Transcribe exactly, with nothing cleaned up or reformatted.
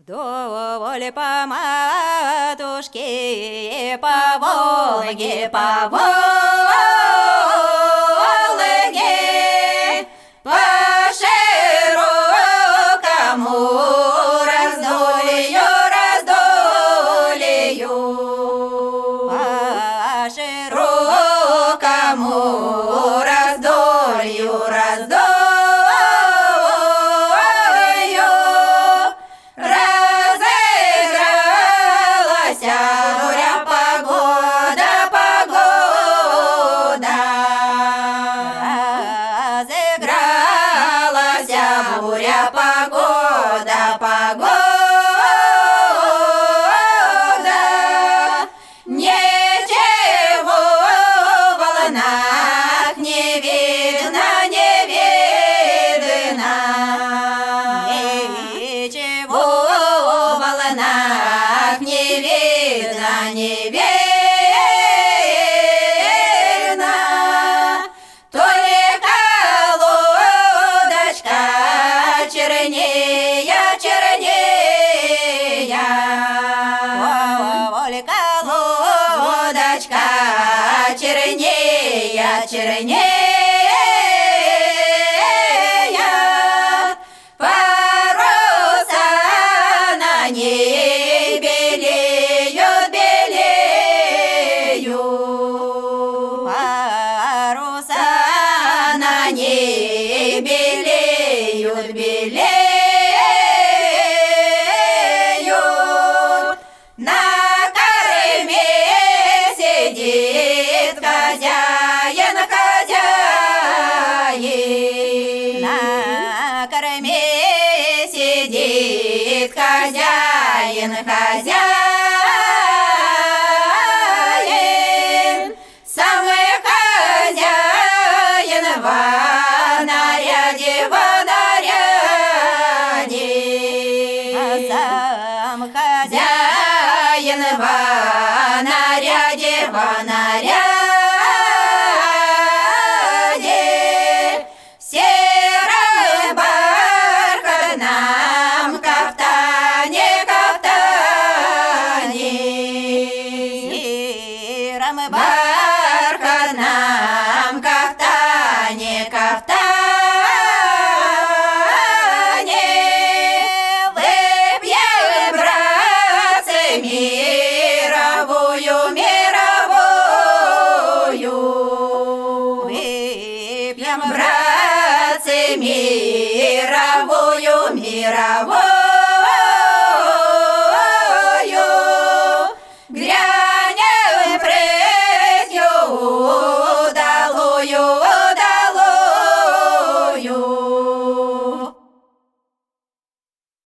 Вдоль по матушке, по Волге, по Волге, по широкому раздолью, раздолью, по широкому раздолью, раздолью. Буря, погода, погода, ничего в волнах не видно, не видно, ничего в волнах не видно, не видно. Чернея, чернея, Волька, лодочка, чернея, чернея, паруса на ней белеют, белеют, паруса на ней белеют, белеют. На корме сидит хозяин, хозяин. На корме сидит хозяин, хозяин. Самый хозяин в наряде, в наряде. А сам хозяин